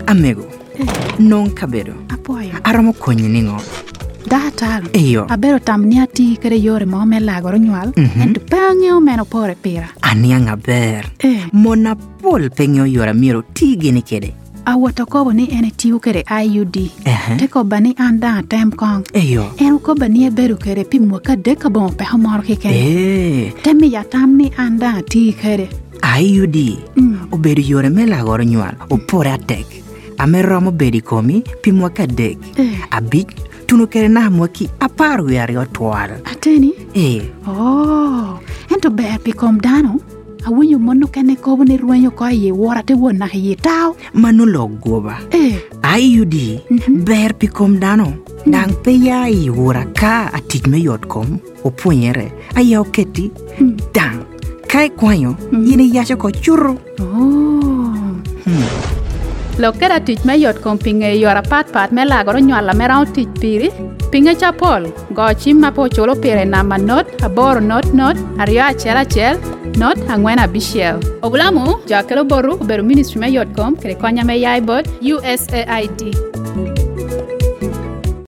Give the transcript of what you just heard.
Amego. Non kabedo. Apoyo. Aromo konyi ningo. Datalo. Eyo. Abero tamni ati kere yore mo me lagoro nyual. Ento pangyo meno pore pira. Anianga ber. Mona pol pengyo yora miro tigini kede. Awoto kobo ni ene tiyo kere IUD. Teko bani anda tem kong. Eyo. Eno ko bani e beru kere pi mwaka deka bon pe homoro kere. Temi ya tamni anda ti kere. IUD. Obedo yore me lagoro nyual. Opore atek. Ameromo bedi komi pi mwaka dek. Abich. Tuno kere na mwaki aparu yari otwal. Ateni? Oh. Ento ber pi kom dano. Awinyo mono kene kobo ni ruenyo ko ye wora te wona ye tao. Mano logoba. IUD. Ber pi kom dano. Dang pe ya yi wora ka atik me yot kom. Oponyere. Ayaw keti. Dang. Kai kwanyo. Yini yasho ko churro. Lokera tich me yot kom pinge yora pat me lagoro nyala me round tich piri. Pinge chapol. Go chim ma po cholo pire nama not. Aboro not. Ario achel. Not angwena bishel. Obulamu, jakelo boru, uberu ministry me yot kom. Kere konya me yai bot. USAID.